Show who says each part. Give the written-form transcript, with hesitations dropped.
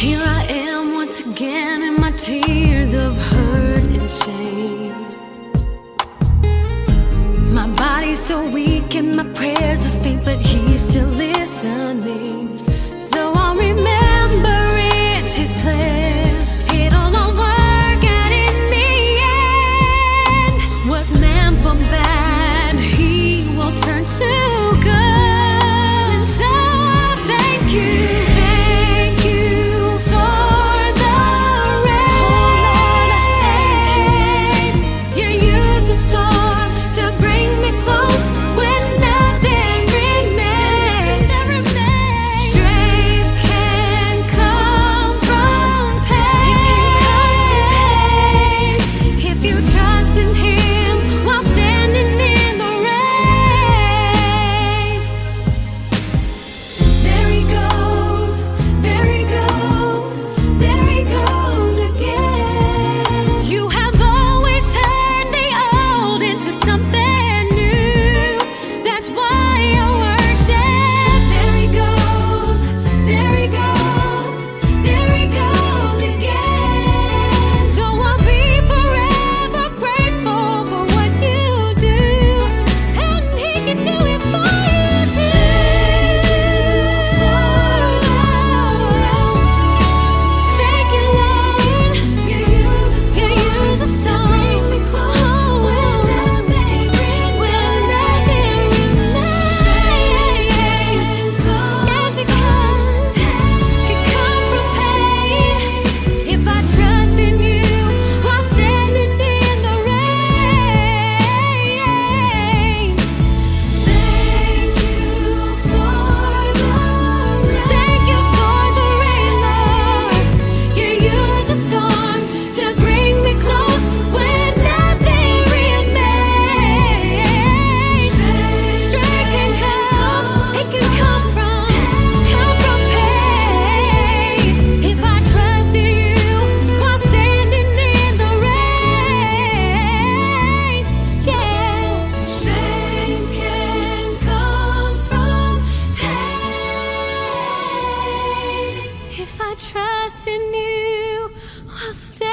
Speaker 1: Here I am once again in my tears of hurt and shame. My body's so weak and my prayers are faint, but he's still listening. So I'll remember it's his plan. It'll all work out in the end. What's meant for bad, he will turn to good. And so thank you. If I trust in you, I'll stay.